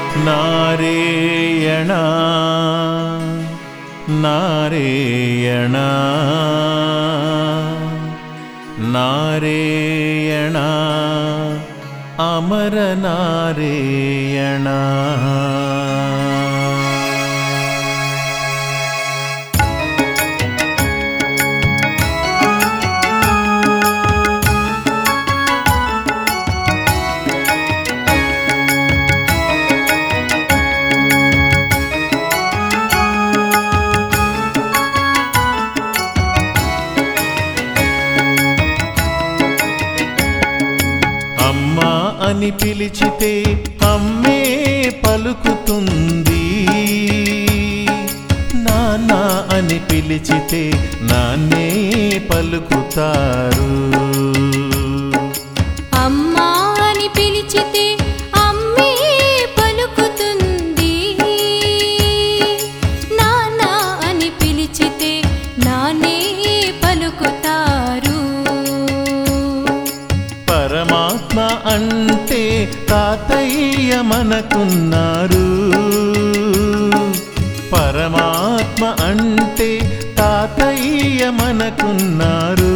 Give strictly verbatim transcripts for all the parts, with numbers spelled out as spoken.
నారాయణ నారాయణ నారాయణ అమర నారాయణ. అమ్మా అని పిలిచితే అమ్మే పలుకుతుంది, నాన్న అని పిలిచితే నాన్నే పలుకుతారు. అమ్మా అని పిలిచితే అమ్మే పలుకుతుంది, నాన్న అని పిలిచితే నాన్నే పలుకుతారు. పరమాత్మ అంటే తాతయ్య మనకున్నారు, పరమాత్మ అంటే తాతయ్య మనకున్నారు.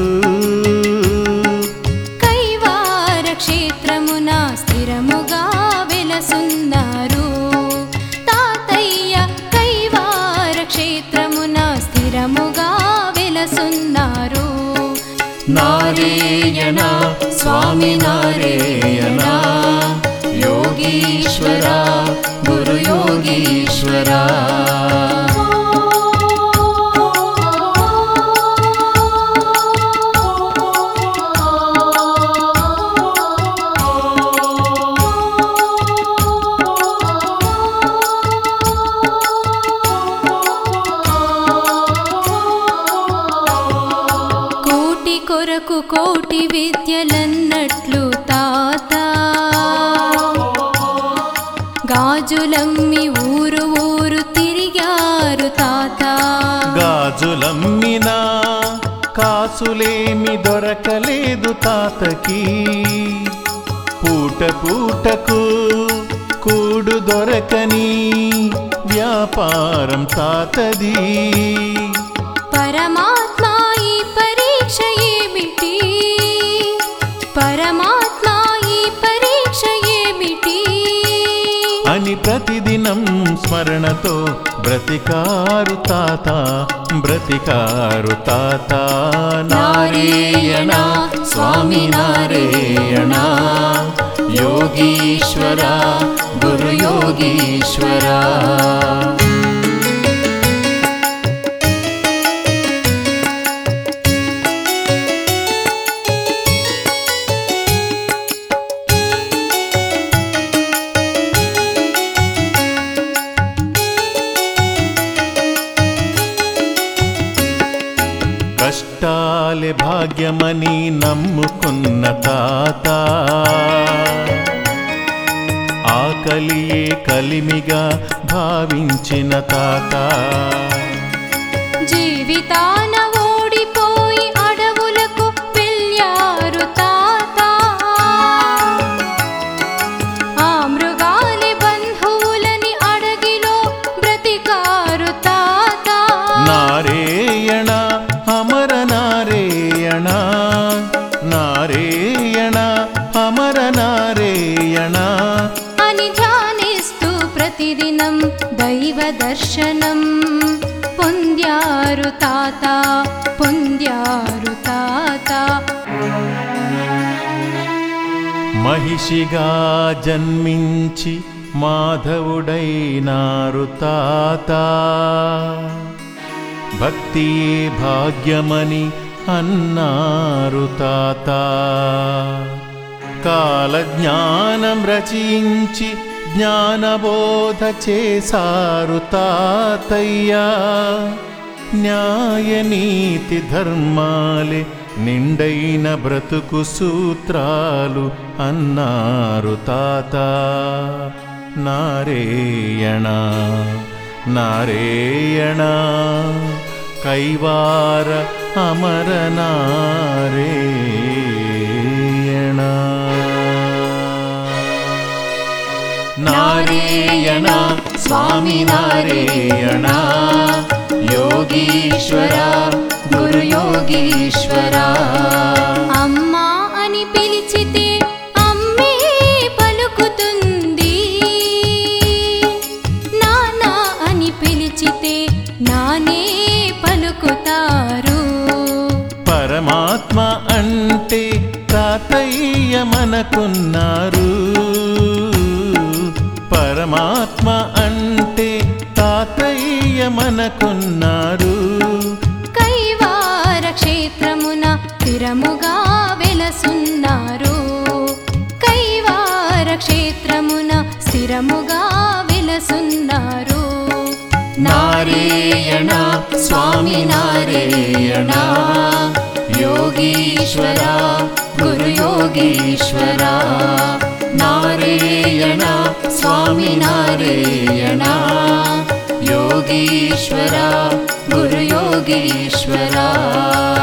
కైవార క్షేత్రమున స్థిరముగా వెలసున్నారు తాతయ్య, కైవార క్షేత్రమున స్థిరముగా వెలసున్నారు. నారాయణ స్వామి నారాయణ, యోగీశ్వర గురు యోగీశ్వర. కొరకు కోటి విద్యలన్నట్లు తాత, గాజులమ్మి ఊరు ఊరు తిరిగారు తాత. గాజులమ్మినా కాసులేమి దొరకలేదు తాతకి, పూట పూటకు కూడు దొరకని వ్యాపారం తాతది. పరమాత్మ ఈ పరీక్ష ఏమిటి, పరమాత్మ ఈ పరీక్ష ఏమిటి అని ప్రతిదినం స్మరణతో బ్రతికారు తాత, బ్రతికారు తాత. నారాయణ స్వామి నారాయణ, యోగీశ్వర గురు యోగీశ్వర. కష్టాలే భాగ్యమని నమ్ముకున్న తాత, ఆకలియే కలిమిగా భావించిన తాత. జీవితాన ఓడిపోయి అడవులకు వెళ్ళారు తాత, ఆ మృగాలి బంధువులని అడగిలో బ్రతికారు తాత. నారాయణ అమర నారాయణ, నారాయణ అమర నారాయణ అని ధ్యానిస్తూ ప్రతిదినం దైవ దర్శనం పొంద్యారు తాత, పొంద్యారు తాత. మహిషిగా జన్మించి మాధవుడైనారు తాత, భక్తియే భాగ్యమని అన్నారు తాత. కాలజ్ఞానం రచించి జ్ఞానబోధ చేసారు తాతయ్య, న్యాయనీతి ధర్మాలే నిండైన బ్రతుకు సూత్రాలు అన్నారు తాత. నారాయణ నారాయణ కైవార అమర నారాయణ. నారాయణ స్వామి నారాయణ యోగీశ్వర గురు యోగీశ్వర అమ్మా అని పిలిచితే అమ్మే పలుకుతుంది, నాన్న అని పిలిచితే నానే పలుకుతారు. పరమాత్మ అంటే తాతయ్య మనకున్నారు, పరమాత్మ అంటే తాతయ్య మనకున్నారు. కైవార క్షేత్రమున స్థిరముగా వెలసున్నారు, కైవార క్షేత్రమున స్థిరముగా వెలసున్నారు. నారాయణ స్వామి నారాయణ యోగీశ్వర గురు యోగీశ్వర నారాయణ స్వామి నారాయణ యోగీశ్వర గురు యోగీశ్వర